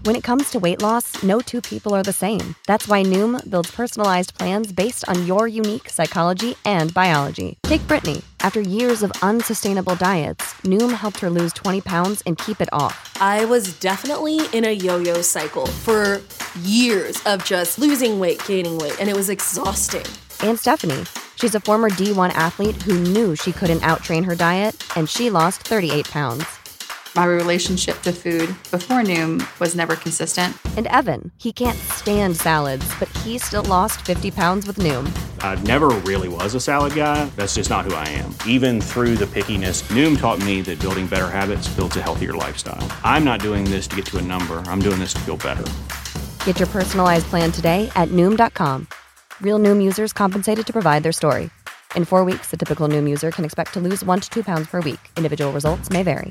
When it comes to weight loss, no two people are the same. That's why Noom builds personalized plans based on your unique psychology and biology. Take Brittany. After years of unsustainable diets, Noom helped her lose 20 pounds and keep it off. I was definitely in a yo-yo cycle for years of just losing weight, gaining weight, and it was exhausting. And Stephanie. She's a former D1 athlete who knew she couldn't outtrain her diet, and she lost 38 pounds. My relationship to food before Noom was never consistent. And Evan, he can't stand salads, but he still lost 50 pounds with Noom. I never really was a salad guy. That's just not who I am. Even through the pickiness, Noom taught me that building better habits builds a healthier lifestyle. I'm not doing this to get to a number. I'm doing this to feel better. Get your personalized plan today at Noom.com. Real Noom users compensated to provide their story. In 4 weeks, the typical Noom user can expect to lose 1 to 2 pounds per week. Individual results may vary.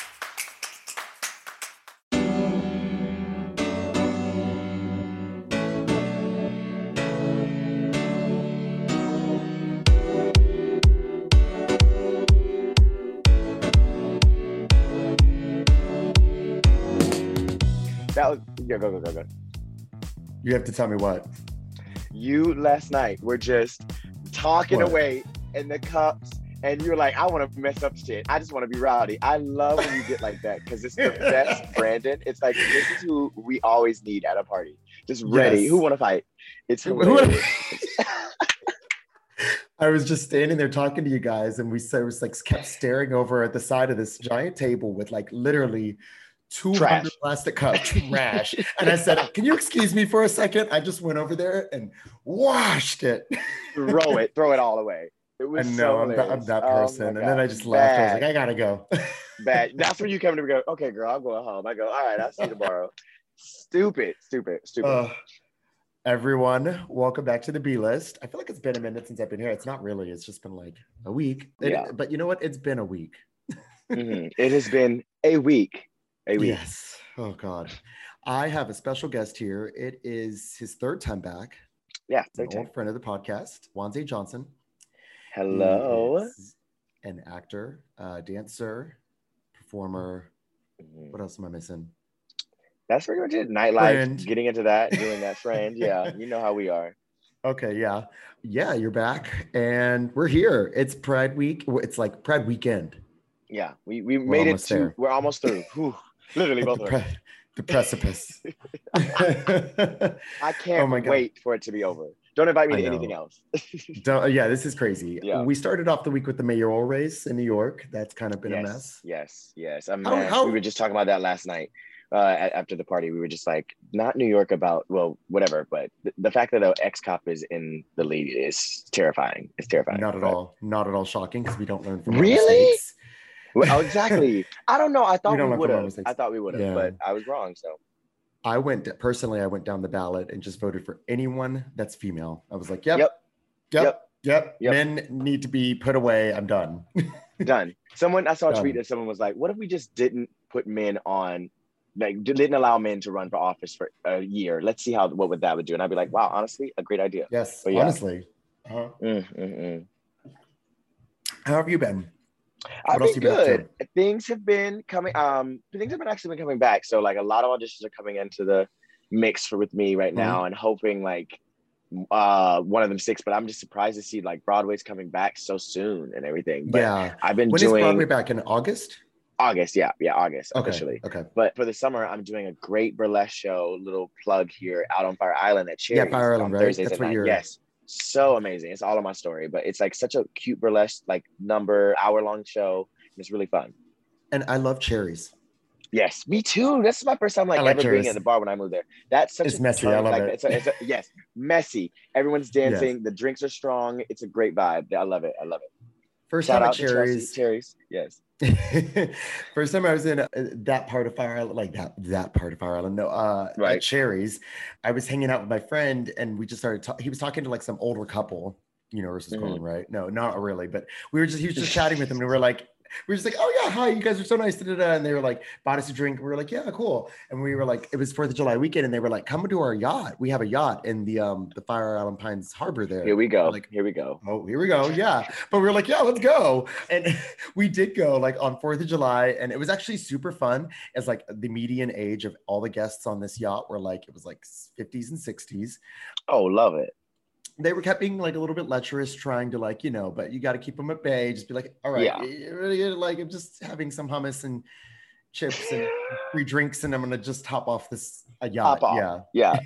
That was go. You have to tell me what. You last night were just talking away in the cups, and you're like, I want to mess up shit. I just want to be rowdy. I love when you get like that because it's the best, Brandon. It's like, this is who we always need at a party. Just ready. Yes. Who want to fight? It's hilarious. I was just standing there talking to you guys, and we was like kept staring over at the side of this giant table with like literally 200 plastic cups, trash. And I said, can you excuse me for a second? I just went over there and washed it. Throw it all away. It was I'm that person. And then I just laughed. I was like, I gotta go. Bad. That's when you come to me and go, okay, girl, I'm going home. I go, all right, I'll see you tomorrow. Stupid. Everyone, welcome back to the B List. I feel like it's been a minute since I've been here. It's not really. It's just been like a week. But you know what? It's been a week. Mm-hmm. It has been a week. Yes. Oh, God. I have a special guest here. It is his third time back. Yeah. An old friend of the podcast, Wanze Johnson. Hello. He is an actor, dancer, performer. What else am I missing? That's pretty much it. Nightlife, friend. Getting into that, doing that friend. Yeah. You know how we are. Okay. Yeah. Yeah. You're back and we're here. It's Pride Week. It's like Pride Weekend. Yeah. We made it to, there. We're almost through. Whew. Literally both of us. The precipice. I can't wait for it to be over. Don't invite me to anything else. This is crazy. Yeah. We started off the week with the mayoral race in New York. That's kind of been a mess. Yes. A mess. We were just talking about that last night after the party. We were just like, not New York about, well, whatever. But the fact that an ex-cop is in the lead is terrifying. It's terrifying. Not at all. Not at all shocking because we don't learn from really? Well, exactly. I don't know. I thought we would have, but I was wrong. So I went down the ballot and just voted for anyone that's female. I was like, yep. Men need to be put away. I'm done. Done. I saw a tweet that someone was like, what if we just didn't put men on, like didn't allow men to run for office for a year? Let's see what that would do. And I'd be like, wow, honestly, a great idea. Yes, honestly. How have you been? I've been good. Things have been coming. Things have been actually coming back. So like a lot of auditions are coming into the mix with me right now, and hoping like one of them sticks. But I'm just surprised to see like Broadway's coming back so soon and everything. But I've been doing. When is Broadway back in August? August, August officially. Okay. But for the summer, I'm doing a great burlesque show. Little plug here out on Fire Island at Cherries. Yeah, Fire Island, right? Thursdays at 9. Yes. So amazing. It's all of my story, but it's like such a cute burlesque, like hour-long show. It's really fun. And I love Cherries. Yes, me too. This is my first time ever being at the bar when I moved there. That's such it's messy. I love it. Yes, messy. Everyone's dancing. Yes. The drinks are strong. It's a great vibe. I love it. First time at Cherries. Yes. First time I was in that part of Fire Island, like that part of Fire Island. At Cherries, I was hanging out with my friend, and we just started. He was talking to like some older couple, versus Colin, right? No, not really, but he was just chatting with them, and we were like, were just like, oh yeah, hi, you guys are so nice. Da-da-da. And they were like, bought us a drink. We were like, yeah, cool. And we were like, it was 4th of July weekend. And they were like, come to our yacht. We have a yacht in the Fire Island Pines Harbor there. Here we go. Like, here we go. Oh, here we go. Yeah. But we were like, yeah, let's go. And we did go like on 4th of July. And it was actually super fun, as like the median age of all the guests on this yacht were like, it was like 50s and 60s. Oh, love it. They were kept being like a little bit lecherous, trying to like, but you got to keep them at bay. Just be like, all right, like I'm just having some hummus and chips and free drinks, and I'm gonna just hop off this yacht. Yeah.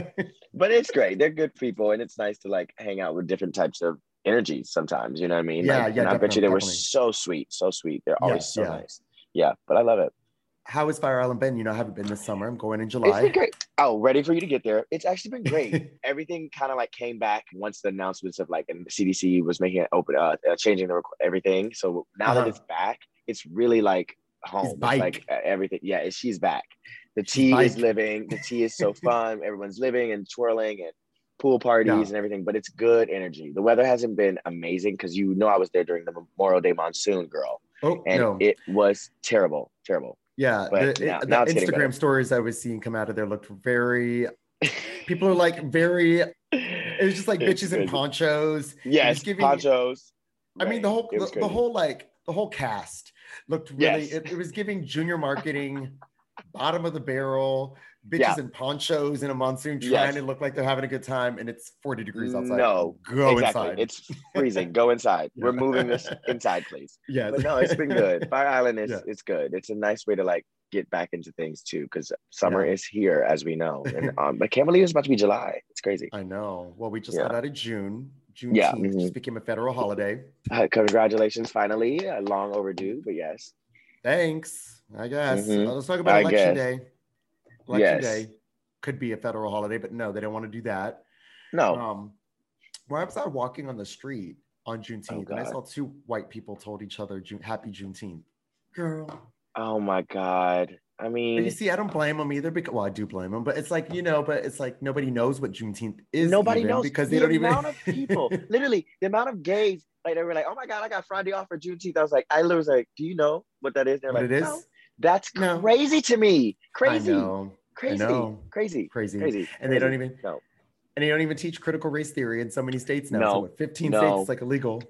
But it's great. They're good people, and it's nice to like hang out with different types of energies sometimes. You know what I mean? Yeah, like, and I bet you they were so sweet. They're always so nice. Yeah, but I love it. How has Fire Island been? I haven't been this summer. I'm going in July. It's been great. Oh, ready for you to get there. It's actually been great. Everything kind of like came back once the announcements of like, and the CDC was making it open, changing everything. So now that it's back, it's really like home. It's like everything. Yeah, she's back. The tea is living. The tea is so fun. Everyone's living and twirling and pool parties and everything, but it's good energy. The weather hasn't been amazing because I was there during the Memorial Day monsoon, girl. Oh, and it was terrible. Yeah, the Instagram stories I was seeing come out of there looked very. People are like very. It was just like bitches in ponchos. Yes, ponchos. I mean, the whole cast looked really. It was giving junior marketing, bottom of the barrel. Bitches in ponchos in a monsoon trying to look like they're having a good time, and it's 40 degrees outside. No, go inside. It's freezing. Go inside. We're moving this inside, please. Yeah, but no, it's been good. Fire Island is it's good. It's a nice way to like get back into things too, because summer is here, as we know. And I can't believe it's about to be July. It's crazy. I know. Well, we just got out of June. Juneteenth just became a federal holiday. Congratulations, finally. Long overdue, but yes. Thanks. I guess. Let's talk about Election Day. Election Day could be a federal holiday, but no, they don't want to do that. No. Where I was out walking on the street on Juneteenth, and I saw 2 white people told each other Happy Juneteenth. Girl. Oh my God. I mean, but you see, I don't blame them either, because I do blame them, but it's like, but it's like nobody knows what Juneteenth is. Nobody knows, because they don't even. The amount of people, literally, the amount of gays, like they were like, oh my God, I got Friday off for Juneteenth. I was like, I was like, do you know what that is? They're what like, it is? No. That's crazy to me. Crazy. I know. Crazy. And they don't even And they don't even teach critical race theory in so many states now. So 15 states it's like illegal.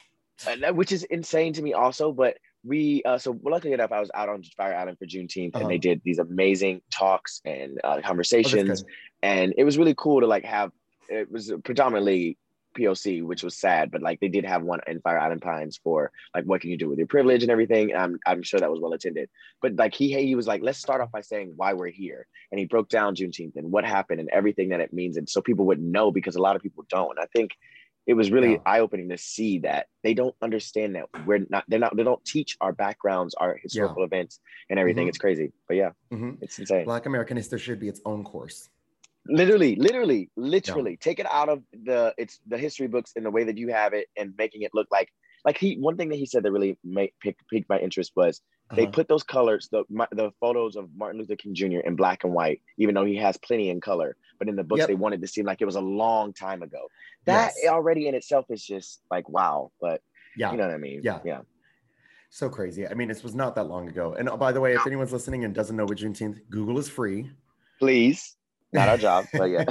Which is insane to me also. But we so luckily enough, I was out on Fire Island for Juneteenth, and they did these amazing talks and conversations, and it was really cool to like have. It was predominantly POC, which was sad, but like they did have one in Fire Island Pines for like what can you do with your privilege and everything. And I'm sure that was well attended. But like he was like, let's start off by saying why we're here, and he broke down Juneteenth and what happened and everything that it means, and so people would know, because a lot of people don't. And I think it was really eye-opening to see that they don't understand that they don't teach our backgrounds, our historical events and everything. It's crazy, but it's insane. Black American history should be its own course. Literally take it out of the history books in the way that you have it, and making it look like one thing that he said that really piqued my interest was they put those colors, the photos of Martin Luther King Jr. in black and white, even though he has plenty in color, but in the books they wanted to seem like it was a long time ago. That already in itself is just like, wow. But you know what I mean? Yeah. So crazy. I mean, this was not that long ago. And by the way, if anyone's listening and doesn't know what Juneteenth, Google is free. Please. Not our job, but yeah.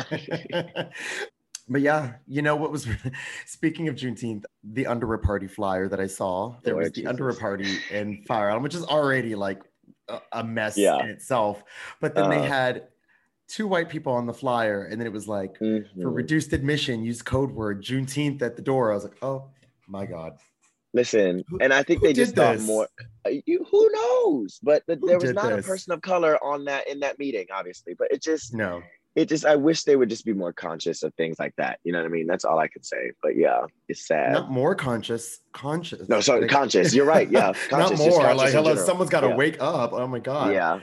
But yeah, what was, speaking of Juneteenth, the Underwear Party flyer that I saw, there was the Underwear Party in Fire Island, which is already like a mess in itself. But then they had 2 white people on the flyer, and then it was like, for reduced admission, use code word Juneteenth at the door. I was like, oh my God. Listen, and I think they just thought more. Who knows? But there was not a person of color in that meeting, obviously. But I wish they would just be more conscious of things like that. You know what I mean? That's all I can say. But yeah, it's sad. Not more conscious. No, sorry, conscious. You're right. Yeah, conscious. Not more. Like, hello, someone's got to wake up. Oh my God. Yeah.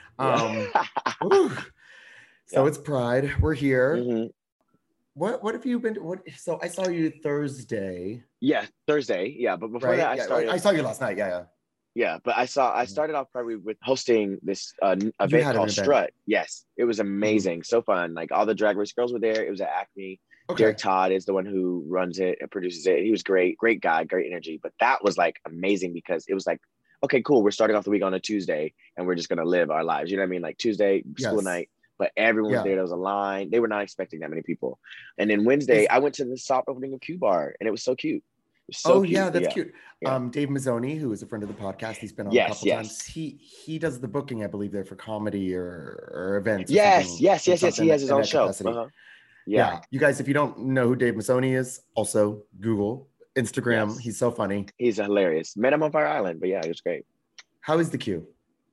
So it's Pride. We're here. What have you been? So I saw you Thursday. Yeah, Thursday. Yeah, but before that, I saw you last night. Yeah, but I started off probably with hosting this event called Strut. Yes, it was amazing, so fun. Like all the Drag Race girls were there. It was at Acme. Derek Todd is the one who runs it and produces it. He was great guy, great energy. But that was like amazing because it was like okay, cool. We're starting off the week on a Tuesday and we're just going to live our lives. You know what I mean? Like Tuesday, school night, but everyone was there. There was a line. They were not expecting that many people. And then Wednesday, I went to the soft opening of Q Bar and it was so cute. So cute. Yeah, that's cute. Yeah. Dave Mazzoni, who is a friend of the podcast, he's been on a couple times. He does the booking, I believe, there for comedy or events. Yes. He has his own show. Uh-huh. Yeah. You guys, if you don't know who Dave Mazzoni is, also Google, Instagram. Yes. He's so funny. He's hilarious. Met him on Fire Island, but yeah, it was great. How is the Q?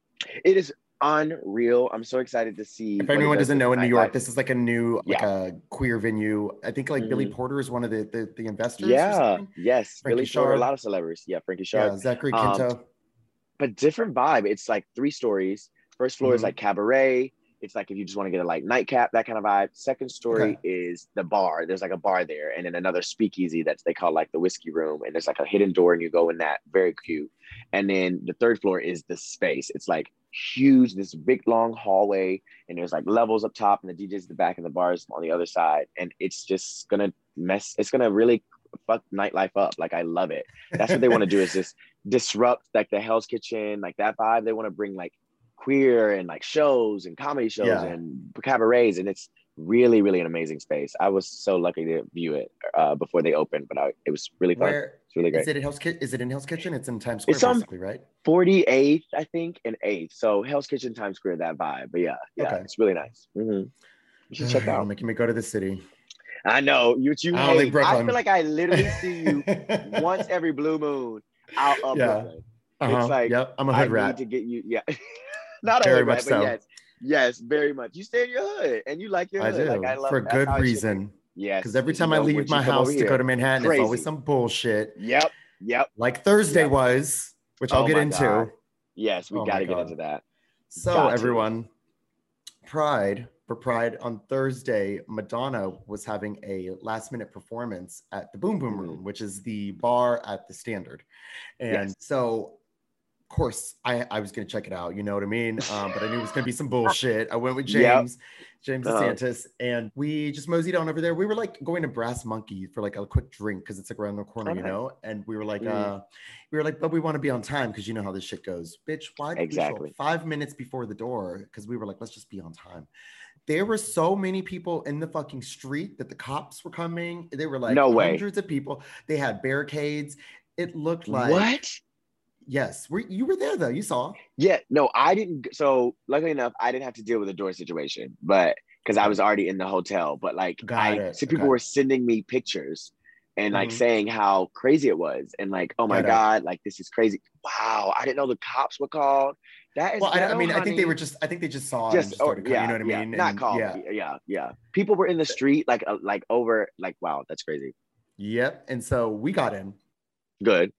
It is unreal. I'm so excited to see. If anyone doesn't know, in New York, this is like a new, like a queer venue. I think like Billy Porter is one of the investors. Yeah. Yes. Billy Porter, a lot of celebrities. Yeah. Frankie Sharp. Yeah. Zachary Quinto. But different vibe. It's like 3 stories. First floor is like cabaret. It's like if you just want to get a like nightcap, that kind of vibe. Second story is the bar. There's like a bar there, and then another speakeasy they call like the whiskey room. And there's like a hidden door, and you go in that. Very cute. And then the third floor is the space. It's like huge, this big long hallway, and there's like levels up top, and the DJ's at the back, and the bars on the other side. And it's just gonna it's gonna really fuck nightlife up. Like I love it. That's what they want to do, is just disrupt like the Hell's Kitchen, like that vibe. They want to bring like queer and like shows and comedy shows and cabarets, and it's really, really an amazing space. I was so lucky to view it before they opened, but it was really fun. It's really great. Is it in Hell's Kitchen? It's in Times Square, basically, right? 48th, I think, and 8th. So Hell's Kitchen, Times Square, that vibe. But yeah, it's really nice. You should check out. Making me go to the city. I know you hate. I feel like I literally see you once every blue moon out of Brooklyn. It's like I'm a hood rat. I need to get you. Yeah. Not very much so. But yes, very much. You stay in your hood and you like your hood. I do. Like, I love for good reason. Yes. Because every time I leave my house to go to Manhattan, it's always some bullshit. Yep. Like Thursday was, which I'll get into. God. Yes, we got to get into that. So everyone, Pride on Thursday, Madonna was having a last minute performance at the Boom Boom Room, which is the bar at the Standard. And so of course, I was going to check it out. You know what I mean? But I knew it was going to be some bullshit. I went with James DeSantis, and we just moseyed on over there. We were like going to Brass Monkey for like a quick drink because it's like around the corner, you know? And we were like, but we want to be on time because you know how this shit goes. Bitch, why did we show 5 minutes before the door? Because we were like, let's just be on time. There were so many people in the fucking street that the cops were coming. They were like hundreds of people. They had barricades. It looked like... What? Yes. You were there though. You saw. Yeah. No, I didn't. So luckily enough, I didn't have to deal with a door situation, but because I was already in the hotel. But like, people were sending me pictures and like saying how crazy it was, and like, oh my God, like this is crazy. Wow, I didn't know the cops were called. That is. Well, I mean, I think they just saw. You know what I mean? Not called. Yeah. People were in the street, like over, like wow, that's crazy. Yep. And so we got in. Good.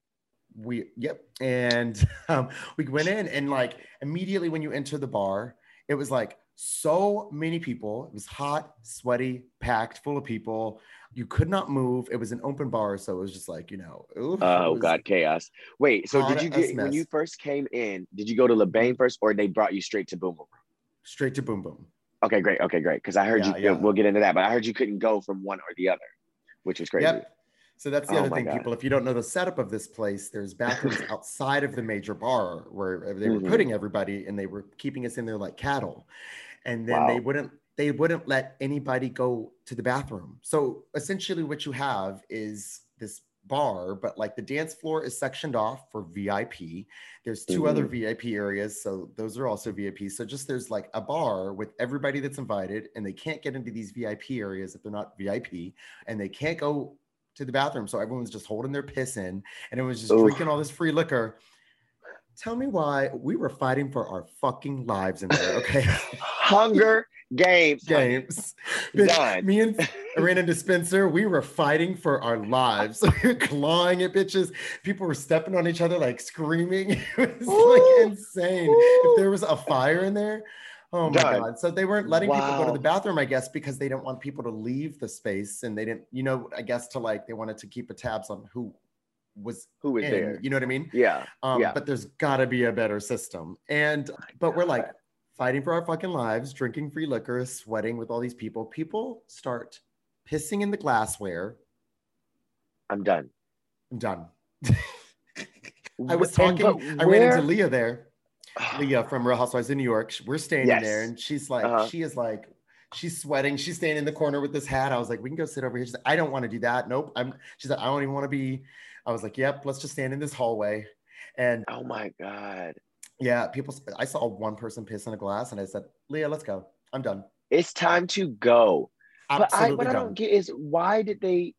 And we went in, and like immediately when you enter the bar, it was like so many people. It was hot, sweaty, packed, full of people. You could not move. It was an open bar, so it was just like, you know. God, chaos. Wait, so did you get when you first came in? Did you go to LeBain first, or they brought you straight to Boom Boom? Straight to Boom Boom. Okay, great. Because I heard we'll get into that, but I heard you couldn't go from one or the other, which was crazy. Yep. So that's the other thing, people. If you don't know the setup of this place, there's bathrooms outside of the major bar where they were putting everybody, and they were keeping us in there like cattle. And then they wouldn't let anybody go to the bathroom. So essentially what you have is this bar, but like the dance floor is sectioned off for VIP. There's 2 other VIP areas, so those are also VIP. So just there's like a bar with everybody that's invited, and they can't get into these VIP areas if they're not VIP, and they can't go to the bathroom. So everyone's just holding their piss in, and it was just drinking all this free liquor. Tell me why we were fighting for our fucking lives in there, okay? Hunger Games. Bitch, me and Irene and Spencer, we were fighting for our lives. We were clawing at bitches. People were stepping on each other, like screaming. It was like insane. If there was a fire in there, oh my God. So they weren't letting people go to the bathroom, I guess, because they didn't want people to leave the space. And they didn't, I guess they wanted to keep a tabs on who was there. You know what I mean? Yeah. But there's gotta be a better system. But we're like fighting for our fucking lives, drinking free liquor, sweating with all these people. People start pissing in the glassware. I'm done. I was talking. I ran into Leah there. Leah from Real Housewives of New York. We're standing there, and she's like, she's sweating. She's standing in the corner with this hat. I was like, we can go sit over here. She's like, I don't want to do that. Nope. She's like, I don't even want to be. I was like, yep, let's just stand in this hallway. And oh my God. Yeah, I saw one person piss in a glass, and I said, Leah, let's go. I'm done. It's time to go. Absolutely. But what I don't get is why did they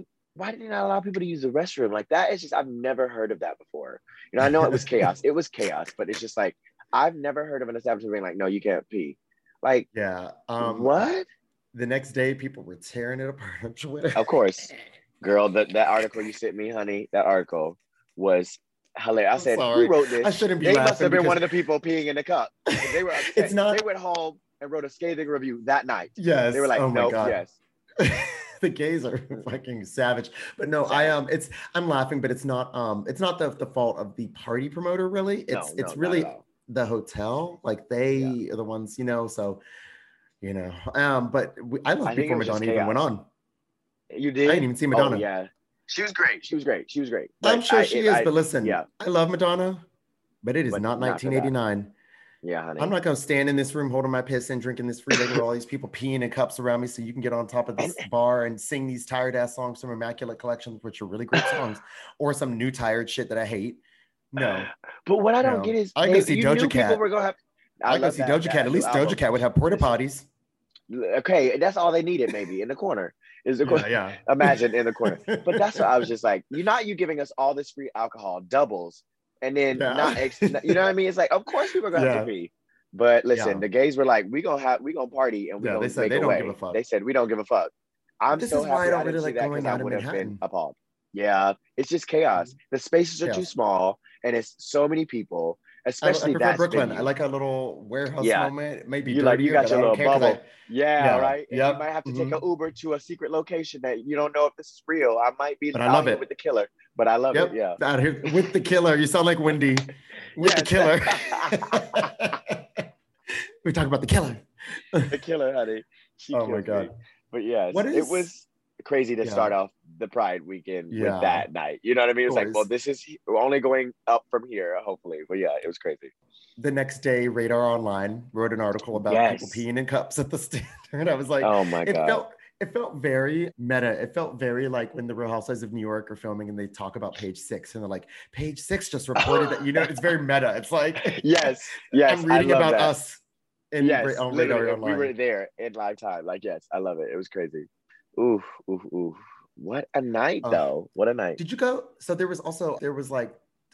not allow people to use the restroom? Like that is just, I've never heard of that before. You know, I know it was chaos. It was chaos, but it's just like, I've never heard of an establishment being like, no, you can't pee. Like, yeah. What? The next day, people were tearing it apart on Twitter. Of course. Girl, that article you sent me, honey, that article was hilarious. I said, who wrote this? I shouldn't be They laughing must have been one of the people peeing in the cup. They were upset. It's not. They went home and wrote a scathing review that night. Yes. They were like, oh my nope, God. yes. The gays are fucking savage. But no, I'm laughing, but it's not the fault of the party promoter, really. It's really the hotel. Like they are the ones, you know, so you know. But I left before Madonna even went on. You did? I didn't even see Madonna. Oh, yeah. She was great. But I'm sure she is, but listen, I love Madonna, but it is not 1989. Yeah, honey. I'm not going to stand in this room holding my piss and drinking this free liquor with all these people peeing in cups around me so you can get on top of this bar and sing these tired ass songs from Immaculate Collection, which are really great songs, or some new tired shit that I hate. No. But what I don't get is I go see Doja Cat. I go see Doja Cat. At least Doja Cat would have porta potties. Okay, that's all they needed, maybe in the corner. Is the corner? Yeah. Imagine in the corner. But that's what I was just like. You giving us all this free alcohol, doubles, and then you know what I mean? It's like, of course people are gonna have to pee. But listen, the gays were like, we gonna party and we gonna make a way. They said we don't give a fuck. I'm so happy I didn't see that because I would have been appalled. Yeah, it's just chaos. The spaces are too small, and it's so many people. Especially I prefer Brooklyn. I like a little warehouse moment. It may be dirtier, you got your little bubble. Right. And you might have to take an Uber to a secret location that you don't know if this is real. I might be out here with the killer, but I love it. Yeah, out here with the killer. You sound like Wendy with the killer. We talk about the killer. The killer, honey. Oh my God. Me. But yes, it was crazy to start off the Pride weekend with that night. You know what I mean? It's like, well, we're only going up from here, hopefully. But yeah, it was crazy. The next day, Radar Online wrote an article about people peeing in cups at the Standard. I was like, oh my God. It felt very meta. It felt very like when the Real Housewives of New York are filming and they talk about Page Six and they're like, Page Six just reported that, you know, it's very meta. It's like, yes, I'm reading about that. Us on Radar Online. We were there in live time. Like, yes, I love it. It was crazy. Oof. What a night, though. What a night. Did you go? So there was like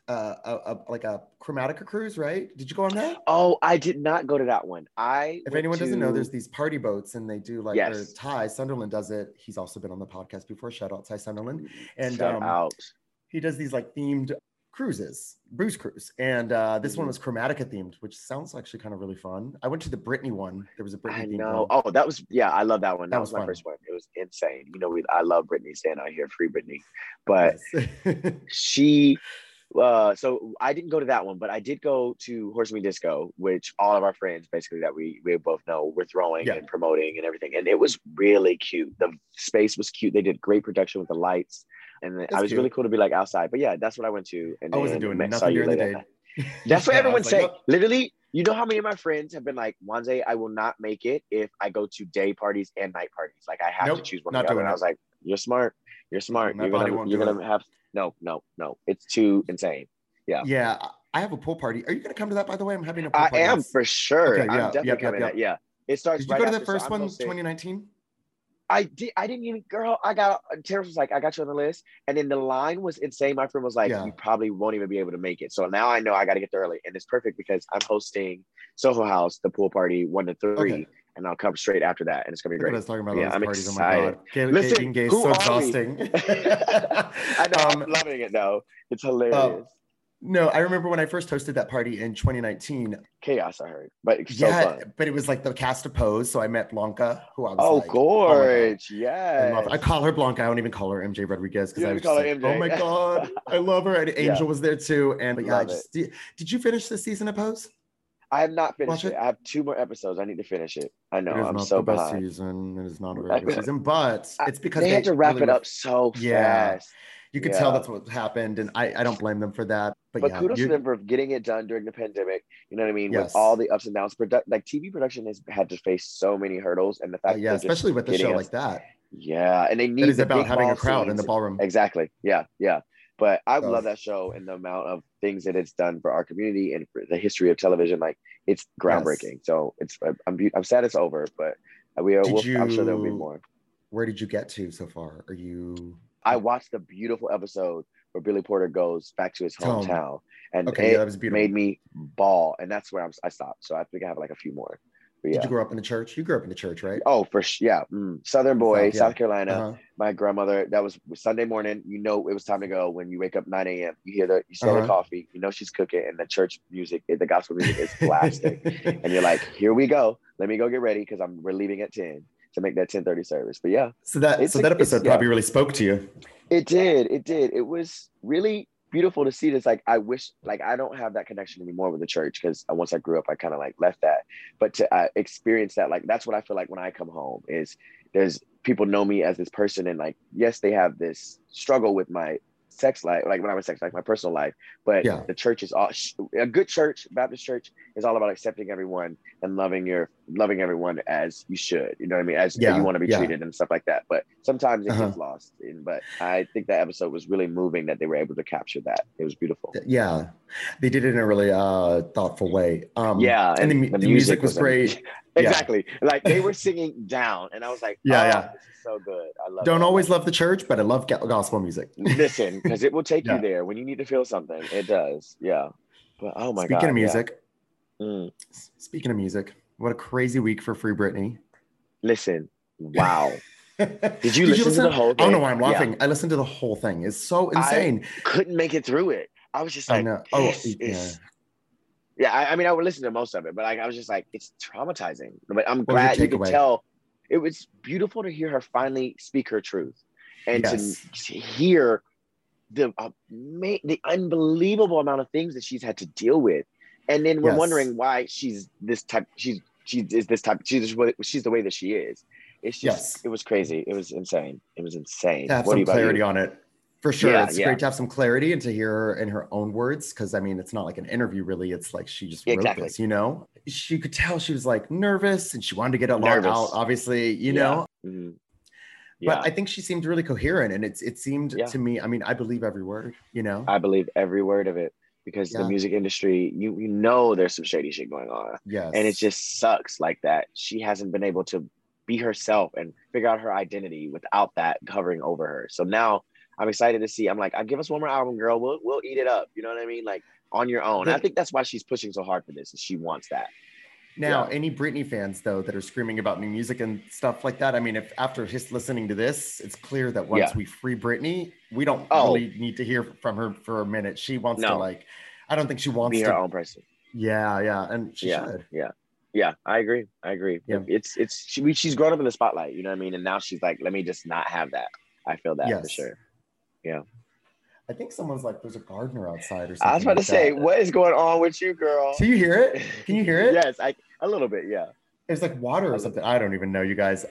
a Chromatica cruise, right? Did you go on that? Oh, I did not go to that one. If anyone doesn't know, there's these party boats and they do like Ty Sunderland does it. He's also been on the podcast before. Shout out Ty Sunderland. And he does these like themed cruises, booze cruise. And this one was Chromatica themed, which sounds actually kind of really fun. I went to the Britney one. There was a Britney themed one. Oh, that was, I love that one. That was my fun. first one. It was insane. You know, I love Britney, staying out here, free Britney. But she, so I didn't go to that one, but I did go to Horse Me Disco, which all of our friends basically that we both know were throwing and promoting and everything. And it was really cute. The space was cute. They did great production with the lights. And it was really cool to be like outside. But yeah, that's what I went to. And I wasn't doing nothing during the day. That's what everyone said. Literally, you know how many of my friends have been like, Wanze, I will not make it if I go to day parties and night parties. Like I have to choose one or the other. And I was like, you're smart. You're smart. You're gonna have no. It's too insane. Yeah. I have a pool party. Are you gonna come to that, by the way? I'm having a pool party. I am for sure. Okay, I'm definitely coming to that. Yeah. It starts. Did you go to the first one, 2019? I didn't even, girl, Terrence was like, I got you on the list. And then the line was insane. My friend was like, you probably won't even be able to make it. So now I know I got to get there early. And it's perfect because I'm hosting Soho House, the pool party 1 to 3. Okay. And I'll come straight after that. And it's going to be great. I was talking about those parties. Excited. Oh my God. Listen, being gay is so exhausting. I know, I'm loving it though. It's hilarious. No, I remember when I first hosted that party in 2019. Chaos, I heard, but so fun. But it was like the cast of Pose. So I met Blanca, who I was gorge, I call her Blanca. I don't even call her MJ Rodriguez because I was call her like, MJ. oh my God, I love her. And Angel was there too. And did you finish the season of Pose? I have not finished it. I have 2 more episodes. I need to finish it. I know. I'm so behind. It is not the best season. It is not a very good season, but it's because they had to wrap it up so fast. You could tell that's what happened, and I don't blame them for that. But kudos to them for getting it done during the pandemic. You know what I mean? Yes. With all the ups and downs, like TV production has had to face so many hurdles, and the fact that especially with a show like that. Yeah, and they need. It is about having a crowd in the ballroom. Exactly. Yeah. But I love that show and the amount of things that it's done for our community and for the history of television. Like, it's groundbreaking. Yes. So I'm sad it's over, but I'm sure there'll be more. Where did you get to so far? I watched the beautiful episode where Billy Porter goes back to his hometown, and that was beautiful. Made me bawl, and that's where I stopped. So I think I have like a few more. Did you grow up in the church? You grew up in the church, right? Oh, Southern boy, South Carolina. My grandmother, that was Sunday morning. You know, it was time to go. When you wake up 9 a.m., you smell the coffee. You know she's cooking, and the church music, the gospel music is blasting. And you're like, here we go. Let me go get ready because we're leaving at 10 to make that 10:30 service. But yeah. So that episode probably really spoke to you. It did. It was really beautiful to see this. Like, I wish, like, I don't have that connection anymore with the church because once I grew up, I kind of like left that. But to experience that, like, that's what I feel like when I come home is there's people know me as this person, and like, yes, they have this struggle with my sex life, like when I was sex life, my personal life, but the church is a good church. Baptist church is all about accepting everyone and loving everyone as you should, you know what I mean, as you want to be treated and stuff like that. But sometimes it gets lost but I think that episode was really moving that they were able to capture that. It was beautiful. They did it in a really thoughtful way. And the music was great. Exactly. Like, they were singing down, and I was like, this is so good. I love Don't always love the church, but I love gospel music. Listen, because it will take you there when you need to feel something. It does. Yeah. But oh my God. Speaking of music. Speaking of music, what a crazy week for Free Britney. Listen. Wow. Did you listen to the whole thing? I don't know why I'm laughing. Yeah. I listened to the whole thing. It's so insane. I couldn't make it through it. I was just like, I mean, I would listen to most of it, but I was just like, it's traumatizing. But I'm glad you could tell. It was beautiful to hear her finally speak her truth, and to hear the unbelievable amount of things that she's had to deal with. And then we're wondering why she's this type. She's the way that she is. It's just, it was crazy. It was insane. To have some clarity on it. For sure. It's great to have some clarity and to hear her in her own words. Cause I mean, it's not like an interview really. It's like, she just wrote this, you know, she could tell she was like nervous and she wanted to get a lot out, obviously, you know, but I think she seemed really coherent, and it seemed to me, I mean, I believe every word, you know, I believe every word of it, because the music industry, you know, there's some shady shit going on. And it just sucks like that. She hasn't been able to be herself and figure out her identity without that covering over her. So now I'm excited to see. I'm like, give us one more album, girl. We'll eat it up. You know what I mean? Like, on your own. I think that's why she's pushing so hard for this. Is she wants that. Now, any Britney fans though that are screaming about new music and stuff like that, I mean, if after just listening to this, it's clear that once we free Britney, we don't really need to hear from her for a minute. She wants to, like, I don't think she wants be to her own person. And she should. Yeah, I agree. Yeah. She's grown up in the spotlight, you know what I mean? And now she's like, let me just not have that. I feel that for sure. Yeah. I think someone's like, there's a gardener outside or something. I was about to say, what is going on with you, girl? Do you hear it? Can you hear it? Yes, a little bit, yeah. It's like water or something. I don't even know, you guys.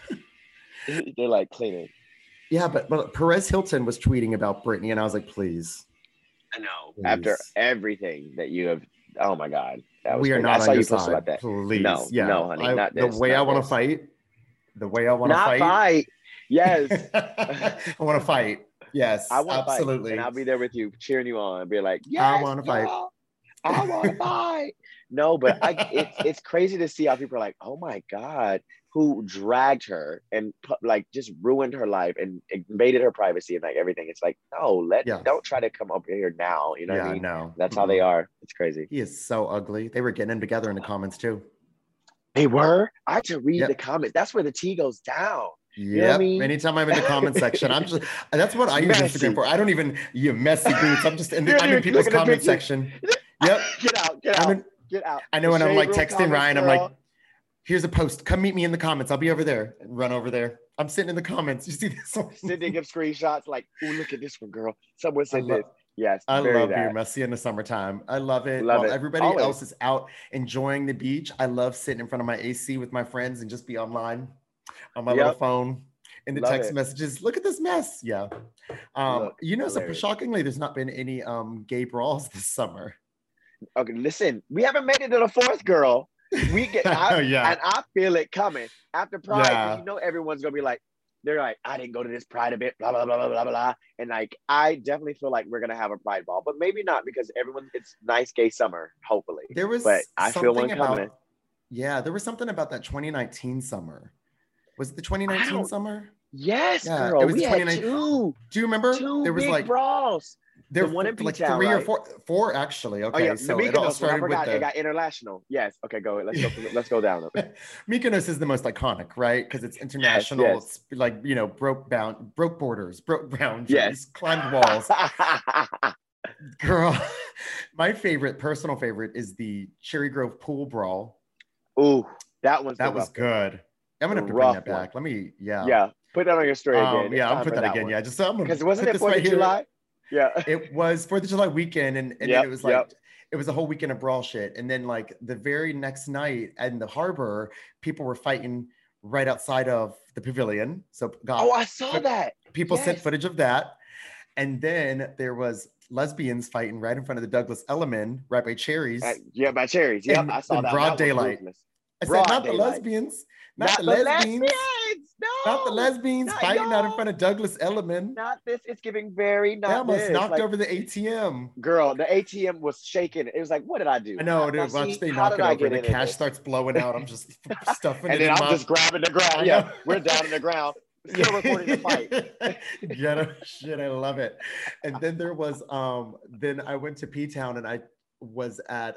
They're like cleaning. Yeah, but Perez Hilton was tweeting about Britney, and I was like, please. I know. Please. After everything that you have, oh my God. That was we are crazy. not I saw on you side. post about that. Please. No, honey, not this. The way I want to fight. The way I want to fight. Not fight. Yes. I want to fight. Yes, I want absolutely. Fight, and I'll be there with you, cheering you on, and be like, yes, I want to fight. I want to fight. No, but it's crazy to see how people are like, oh my God, who dragged her and like just ruined her life and invaded her privacy and like everything. It's like, no, don't try to come up here now. You know what I mean? No. That's how they are. It's crazy. He is so ugly. They were getting him together in the comments too. They were? I had to read the comments. That's where the tea goes down. You know what I mean? Anytime I'm in the comment section, that's what I use Instagram for. I don't even, you messy boots. I'm just I'm in people's comment section. Yep. Get out. I know when I'm like texting Ryan, I'm like, here's a post. Come meet me in the comments. I'll be over there. And run over there. I'm sitting in the comments. You see this one? Sending him screenshots like, oh, look at this one, girl. Someone said this. Yes. I love being messy in the summertime. I love it. While everybody else is out enjoying the beach, I love sitting in front of my AC with my friends and just be online on my little phone, in the Love text it. messages. Look at this mess. Yeah. So Hilarious. shockingly, there's not been any gay brawls this summer. Okay, listen, we haven't made it to the fourth, girl. We get and I feel it coming after Pride. Yeah. You know, everyone's gonna be like, they're like, I didn't go to this Pride event, blah blah blah blah blah blah. And like, I definitely feel like we're gonna have a Pride ball, but maybe not because it's nice gay summer, hopefully. But I feel one coming. Yeah, there was something about that 2019 summer. Was it the 2019 summer? Yes, girl. It was we had two. Do you remember? There was big brawls. There were one in like P-Town, 3 right? or 4 actually. Okay, yeah. so the it all Mykonos started with it got international. Yes. Okay, go. Let's go down. Mykonos is the most iconic, right? Because it's international. Yes. It's like, you know, broke borders, broke boundaries, climbed walls. Girl, my personal favorite is the Cherry Grove pool brawl. Ooh, that was good. I'm gonna bring that back. Let me, yeah. Put that on your story again. Yeah, I'll put that again. One. Yeah, just because wasn't it 4th of July? Yeah, it was 4th of July weekend, and then it was like it was a whole weekend of brawl shit. And then like the very next night in the harbor, people were fighting right outside of the pavilion. So I saw that. People sent footage of that, and then there was lesbians fighting right in front of the Douglas Elliman, right by Cherries. By Cherries. Yep, I saw that. Broad daylight. I said, not the lesbians. Not the lesbians. No. Not the lesbians fighting out in front of Douglas Elliman. Not this. It's giving very not They almost this. knocked over the ATM. Girl, the ATM was shaking. It was like, what did I do? I know, dude. Watch they knock it over. The cash starts blowing out. I'm just stuffing it in. And then I'm just grabbing the ground. Yeah, we're down in the ground. Still recording the fight. Ghetto shit. I love it. And then there was, then I went to P-Town and I was at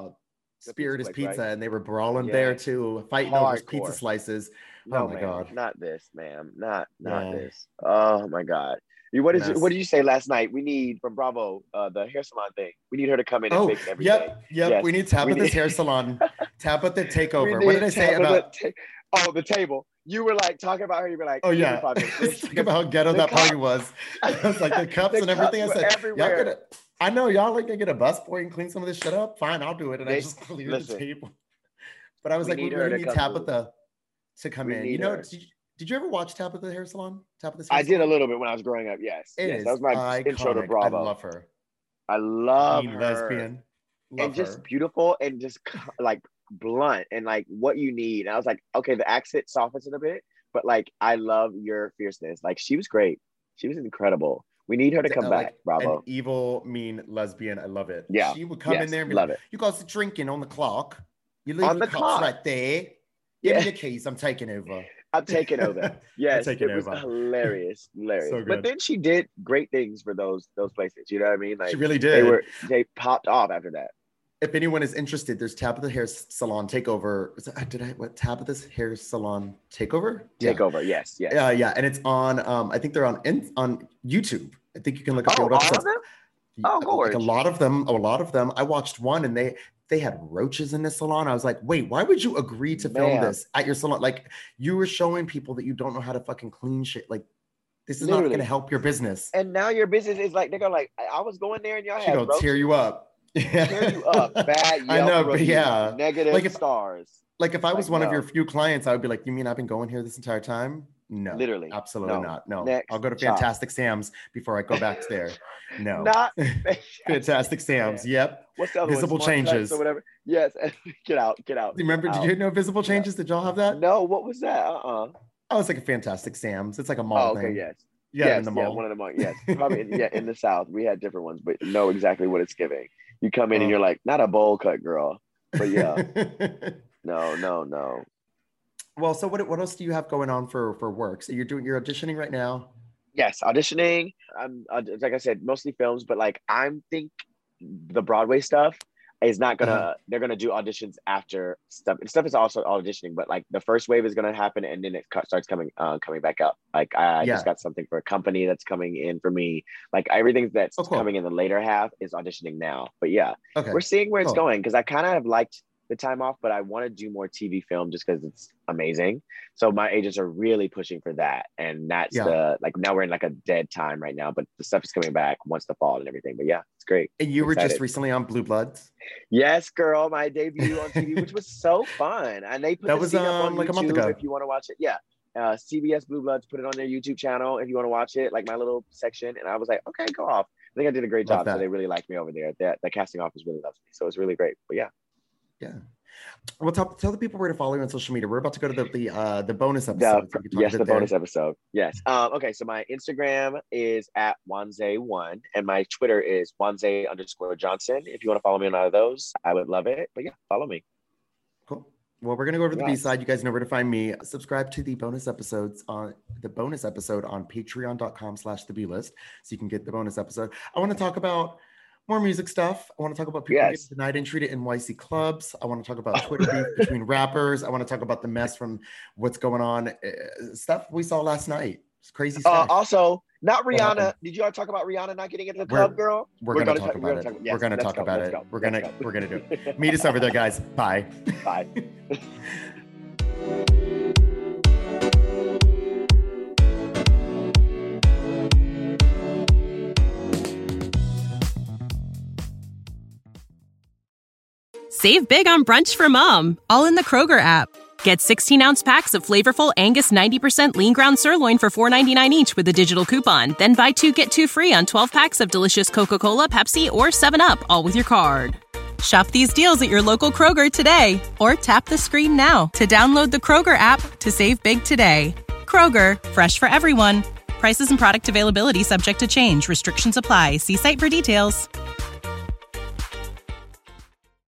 Spiritus Pizza, right? And they were brawling there too, fighting over pizza slices. Oh my God. Not this, ma'am. Not this. Oh my God. What did you say last night? We need from Bravo, the hair salon thing. We need her to come in and fix everything. Yep. Yes. We need Tabitha's hair salon. Tabitha takeover. What did I say about the table? You were like talking about her. You were like, oh yeah. Think about how ghetto that party was. I was like the cups and everything. I said, everywhere. I know y'all like to get a busboy and clean some of this shit up. Fine, I'll do it. And I just cleared the table. But I was like, we really need Tabitha to come in. You know, did you ever watch Tabitha Hair Salon? I did a little bit when I was growing up. Yes. That was my intro to Bravo. I love her. I love her. Lesbian. And just beautiful and just like blunt and like what you need. And I was like, okay, the accent softens it a bit, but like I love your fierceness. Like she was great. She was incredible. We need her to come back, Bravo. An evil, mean lesbian. I love it. Yeah. She would come in there and be like, you guys are drinking on the clock. You leave the cups right there. Give me the keys. I'm taking over. I'm taking over. Yes, it was hilarious. So but then she did great things for those places. You know what I mean? Like she really did. They popped off after that. If anyone is interested, there's Tabitha Hair Salon Takeover. Tabitha's Hair Salon Takeover? Takeover, yes. Yeah, and it's on. I think they're on YouTube. I think you can look up the old episodes. All of them? Oh, gorgeous. Like a lot of them. I watched one, and they had roaches in the salon. I was like, wait, why would you agree to film this at your salon? Like you were showing people that you don't know how to fucking clean shit. Like this is not going to help your business. And now your business is like, they're going like, I was going there and y'all had roaches. Tear you up. Tear you up. Bad Yelp I know, but reviews, negative stars. Like if I was one of your few clients, I would be like, you mean I've been going here this entire time? No, literally, absolutely not. No, I'll go to Fantastic Sam's before I go back there. No, not Fantastic Sam's. Yep. What's the other Visible Changes or whatever? Yes, get out. Remember? Did you know Visible Changes? Did y'all have that? No, what was that? Oh, it's like a Fantastic Sam's. It's like a mall thing. Yes. Yeah, in the mall. One of the malls. Yes, probably. In the South, we had different ones, but know exactly what it's giving. You come in and you're like, not a bowl cut, girl, but yeah, no. Well, so what else do you have going on for work? So you're auditioning right now? Yes, auditioning. I'm like I said, mostly films, but like I'm think the Broadway stuff is not gonna. They're gonna do auditions after stuff. And stuff is also auditioning, but like the first wave is gonna happen, and then it starts coming back up. Like I just got something for a company that's coming in for me. Like everything that's coming in the later half is auditioning now. But yeah, we're seeing where it's going because I kind of have liked the time off, but I want to do more TV film just because it's amazing. So my agents are really pushing for that. And that's now we're in like a dead time right now, but the stuff is coming back once the fall and everything. But yeah, it's great. And you were just recently on Blue Bloods? Yes, girl. My debut on TV, which was so fun. And they put the scene up on like YouTube a month ago. if you want to watch it. Yeah. CBS Blue Bloods put it on their YouTube channel if you want to watch it, like my little section. And I was like, okay, go off. I think I did a great job. So they really liked me over there. The casting office really loves me. So it's really great. But yeah. Yeah. Well, tell the people where to follow you on social media. We're about to go to the bonus episode. Yes, the bonus episode. Yes. Okay, so my Instagram is at Wanze1 and my Twitter is Wanze_Johnson. If you want to follow me on either of those, I would love it. But yeah, follow me. Cool. Well, we're gonna go over to the B-side. You guys know where to find me. Subscribe to the bonus episode on patreon.com/theblist, so you can get the bonus episode. I want to talk about more music stuff. I want to talk about people getting denied entry to NYC clubs. I want to talk about Twitter beef between rappers. I want to talk about the mess from what's going on, stuff we saw last night. It's crazy stuff. Also, not Rihanna. Did you all talk about Rihanna not getting into the club, girl? We're going to talk about it. We're going to talk about it. We're going to do it. Meet us over there, guys. Bye. Bye. Save big on brunch for mom, all in the Kroger app. Get 16-ounce packs of flavorful Angus 90% lean ground sirloin for $4.99 each with a digital coupon. Then buy 2, get 2 free on 12 packs of delicious Coca-Cola, Pepsi, or 7-Up, all with your card. Shop these deals at your local Kroger today, or tap the screen now to download the Kroger app to save big today. Kroger, fresh for everyone. Prices and product availability subject to change. Restrictions apply. See site for details.